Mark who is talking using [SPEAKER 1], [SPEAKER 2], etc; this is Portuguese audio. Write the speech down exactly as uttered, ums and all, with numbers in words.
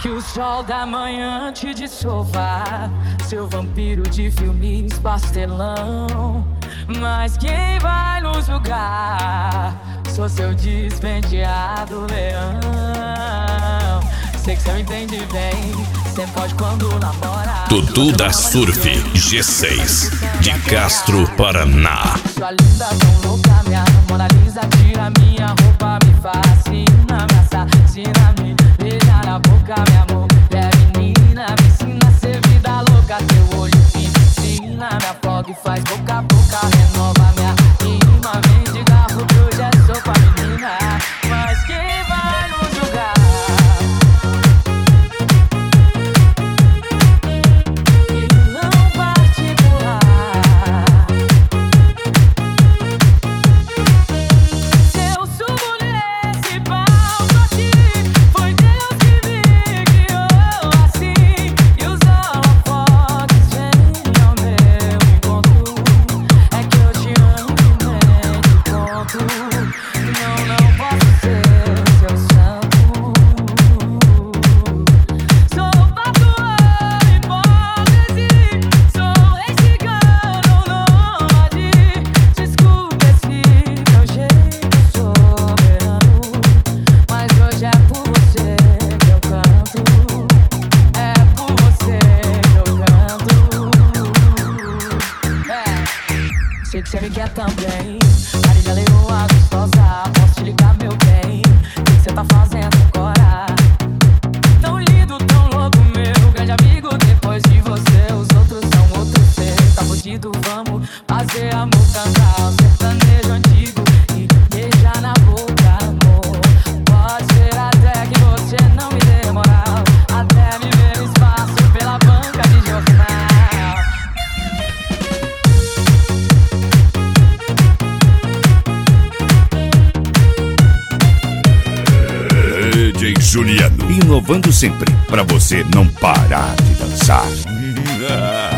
[SPEAKER 1] Que o sol da manhã te dissolva, seu vampiro de filmes pastelão. Mas quem vai nos julgar? Sou seu despenteado leão. Sei que cê me entende bem, cê pode quando namora.
[SPEAKER 2] Dudu da Surf G seis, de Castro, Paraná.
[SPEAKER 1] Sua linda tão louca, minha Mona Lisa, tira minha roupa, me fascina, me assassina, me beija na boca, meu amor. É menina, me ensina a ser vida louca, teu olho me ensina, me afoga e faz boca a boca, renova minha rima, vem de garfo que hoje é sopa, menina. Mas quem vai nos julgar? Sei que cê me quer também, Marília Leoa gostosa, posso te ligar, meu bem? O que cê tá fazendo agora? Tão lindo, tão louco, meu grande amigo. Depois de você, os outros são outros. Cê tá fudido, vamos fazer amor, cantar um sertanejo antigo e beijar na boca, amor. Pode ser até que você não me dê moral, até me ver no espaço pela banca de jornal.
[SPEAKER 2] D J Juliano, inovando sempre, pra você não parar de dançar.